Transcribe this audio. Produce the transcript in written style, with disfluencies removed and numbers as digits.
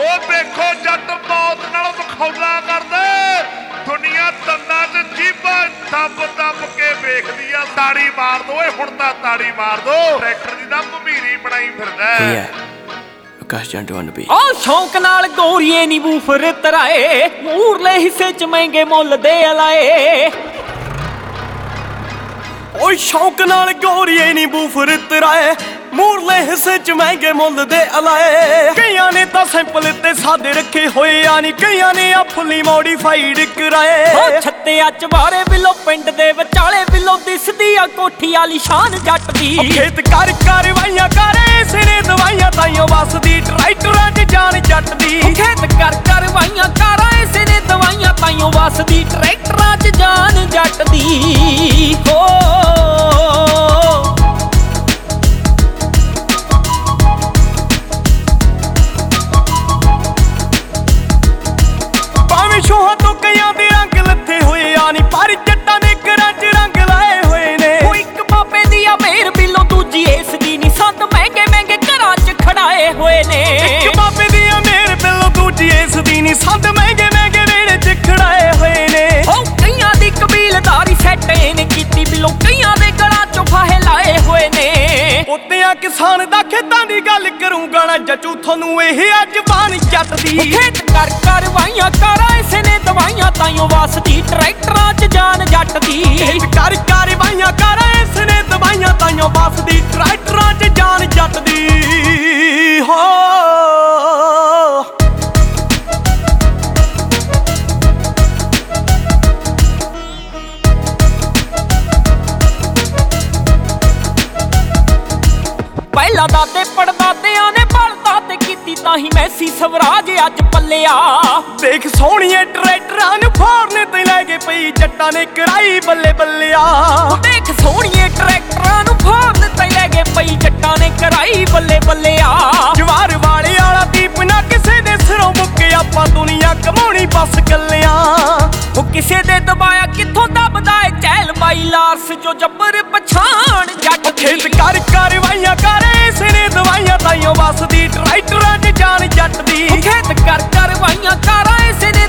देखो जट मौत नाल मखौला करदे दुनिया दंदां च जीभां दब दब के वेखदी आ ताड़ी मार दो हुण तां ताड़ी मार दो ट्रैक्टर दी तां भमीरी बनाई फिरदा आकाश जंट वन बी शौक नाल गोरीए नी बूफर तराए मूरले हिस्से च महंगे मुੱਲ दे अलाए ਓਏ ਸ਼ੌਕ ਨਾਲ ਗੋਰੀਏ ਨੀ ਬੂਫਰ ਤਰਾਏ ਮੂਰਲੇ ਹਿੱਸੇ ਚ ਮਹਿੰਗੇ ਮੁੱਲ ਦੇ ਅਲਾਏ ਕਈਆਂ ਨੇ ਤਾਂ ਸਿੰਪਲ ਤੇ ਸਾਦੇ ਰੱਖੇ ਹੋਏ ਆ ਨੀ ਕਈਆਂ ਨੇ ਆ ਫੁੱਲੀ ਮੋਡੀਫਾਈਡ ਕਰਾਏ ਛੱਤਿਆ ਚਵਾਰੇ ਬਿੱਲੋ ਪਿੰਡ ਦੇ ਵਿਚਾਲੇ ਬਿੱਲੋ ਦਿਸਦੀ ਆ ਕੋਠੀ ਵਾਲੀ ਸ਼ਾਨ ਜੱਟ ਦੀ ਖੇਤ ਕਰ ਕਰਵਾਈਆਂ ਕਰੇ ਸਿਰੇ ਦਵਾਈਆਂ ਤਾਈਓ ਵਸਦੀ ਟਰੈਕਟਰਾਂ 'ਚ ਜਾਨ ਜੱਟ ਦੀ ਖੇਤ ਕਰ ਕਰਵਾਈਆਂ ਕਰੇ ਸਿਰੇ ਦਵਾਈਆਂ ਤਾਈਓ ਵਸਦੀ ਟਰੈਕਟਰਾਂ 'ਚ ਜਾਨ ਜੱਟ ਦੀ ਹੋ ਸ਼ੋਹਾਂ ਤੋਂ ਕਈਆਂ ਦੇ ਰੰਗ ਲੱਥੇ ਹੋਏ ਆ ਨੀ ਪਰ ਜੱਟਾਂ ਨੇ ਘਰਾਂ 'ਚ ਰੰਗ ਲਾਏ ਹੋਏ ਨੇ ਉਹ ਇੱਕ ਬਾਬੇ ਦੀ ਆ ਮੇਰ ਬਿੱਲੋ ਦੂਜੀ ਇਸ ਦੀ ਨੀ ਸੰਦ ਮਹਿੰਗੇ ਮਹਿੰਗੇ ਘਰਾਂ 'ਚ ਖੜਾਏ ਹੋਏ ਨੇ ਇੱਕ ਬਾਬੇ ਦੀ ਆ ਮੇਰ ਬਿੱਲੋ ਦੂਜੀ ਇਸ ਦੀ ਨੀ ਸੰਦ ਮਹਿੰਗੇ ਮਹਿੰਗੇ ਵੇੜੇ 'ਚ ਖੜਾਏ ਹੋਏ ਨੇ ਉਹ ਕਈਆਂ ਦੀ ਕਬੀਲਦਾਰੀ ਸੈੱਟ ਇਹਨੇ ਕੀਤੀ ਬਿੱਲੋ ਕਈਆਂ ਦੇ ਗਲਾਂ 'ਚੋਂ ਫਾਹੇ ਲਾਏ ਹੋਏ ਨੇ ਉੱਤਿਆਂ ਕਿਸਾਨ ਦਾ ਖੇਤਾਂ ਦੀ ਗੱਲ ਕਰੂੰਗਾ ਨਾ ਜਚੂ ਤੁਹਾਨੂੰ ਇਹ ਜ਼ਬਾਨ ਜੱਟ ਦੀ ਖੇਤ ਕਰ ਕਰਵਾਈਆਂ ਕਰਾਂ ਇਸੇ ਨੇ ਦਵਾਈਆਂ ਤਾਈਓ ਵਸਦੀ ਟਰੈਕਟਰਾਂ 'ਚ ਜਾਨ ਜੱਟ ਦੀ ਕਰ ਕਰਵਾਈਆਂ ਕਰ ਇਸ ਨੇ ਦਵਾਈਆਂ ਤਾਈਓ ਵਸਦੀ ਟਰੈਕਟਰਾਂ 'ਚ ਜਾਨ ਜੱਟ ਦੀ ਹੋ ਪਹਿਲਾਂ ਦਾਦੇ ਪੜਦਾਦਿਆਂ ਨੇ ਬਲਦਾਂ ਤੇ ਕੀਤੀ ਤਾਂ ਹੀ ਮੈਸੀ ਸਵਰਾਜ ਅੱਜ ਪੱਲਿਆ ਦੇਖ ਸੋਹਣੀਏ ਟਰੈਕਟਰਾਂ ਨੂੰ ਫੋਰਨੇ ਤੇ ਲੈ ਕੇ ਪਈ ਜੱਟਾਂ ਨੇ ਕਰਾਈ ਬੱਲੇ ਬੱਲਿਆ ਦੇਖ ਸੋਹਣੀਏ ਟਰੈਕਟਰਾਂ ਨੂੰ ਫੋਰਨ ਤੇ ਲੈ ਕੇ ਪਈ ਜੱਟਾਂ ਨੇ ਕਰਾਈ ਬੱਲੇ ਬੱਲਿਆ ਜਵਾਰ ਵਾਲੇ ਵਾਲਾ ਦੀਪ ਨਾ ਕਿਸੇ ਦੇ ਸਿਰੋਂ ਮੁੱਕੇ ਆਪਾਂ ਦੁਨੀਆ ਕਮਾਉਣੀ ਬਸ ਗੱਲਿਆਂ ਉਹ ਕਿਸੇ ਦੇ ਦਬਾਇਆ ਕਿੱਥੋਂ ਦੱਬਦਾ ਏ ਚਹਿਲ ਬਾਈ ਲਾਰਸ ਜੋ ਜੱਬਰ ਪਛਾਣ ਜੱਟ ਖੇਤ ਕਰ ਕਰਵਾਈਆਂ ਕਰ ਇਸ ਨੇ ਦਵਾਈਆਂ ਤਾਈਓ ਵਸਦੀ ਟਰੈਕਟਰਾਂ 'ਚ ਜਾਨ ਜੱਟ ਦੀ ਖੇਤ ਕਰ ਕਰਵਾਈਆਂ ਕਰ ਇਸ ਨੇ